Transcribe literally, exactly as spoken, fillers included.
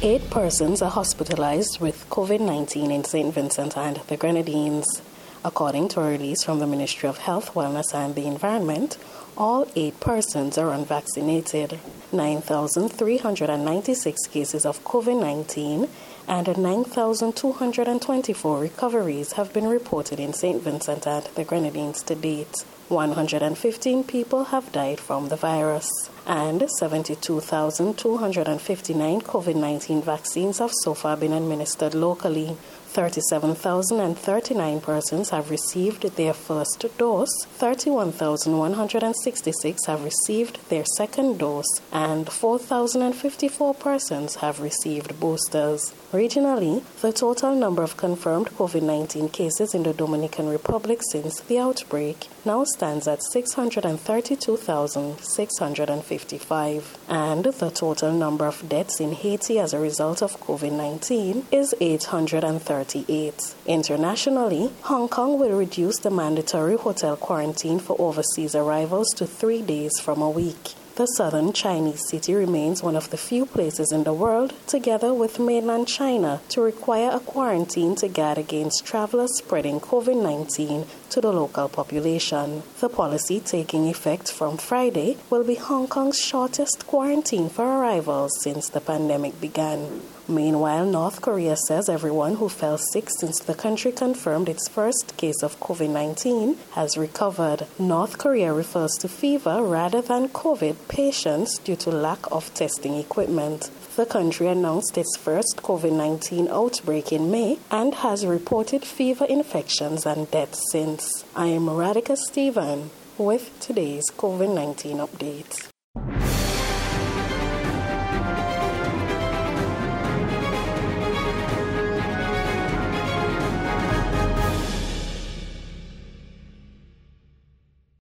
Eight persons are hospitalized with COVID nineteen in Saint Vincent and the Grenadines. According to a release from the Ministry of Health, Wellness and the Environment, all eight persons are unvaccinated. nine thousand three hundred ninety-six cases of COVID nineteen and nine thousand two hundred twenty-four recoveries have been reported in Saint Vincent and the Grenadines to date. one hundred fifteen people have died from the virus, and seventy-two thousand two hundred fifty-nine COVID nineteen vaccines have so far been administered locally. thirty-seven thousand thirty-nine persons have received their first dose, thirty-one thousand one hundred sixty-six have received their second dose, and four thousand fifty-four persons have received boosters. Regionally, the total number of confirmed COVID nineteen cases in the Dominican Republic since the outbreak now stands at six hundred thirty-two thousand six hundred fifty-five, and the total number of deaths in Haiti as a result of COVID nineteen is eight hundred thirty-eight. Internationally, Hong Kong will reduce the mandatory hotel quarantine for overseas arrivals to three days from a week. The southern Chinese city remains one of the few places in the world, together with mainland China, to require a quarantine to guard against travelers spreading COVID nineteen to the local population. The policy, taking effect from Friday, will be Hong Kong's shortest quarantine for arrivals since the pandemic began. Meanwhile, North Korea says everyone who fell sick since the country confirmed its first case of COVID nineteen has recovered. North Korea refers to fever rather than COVID patients due to lack of testing equipment. The country announced its first COVID nineteen outbreak in May and has reported fever infections and deaths since. I am Radhika Stephen with today's COVID nineteen update.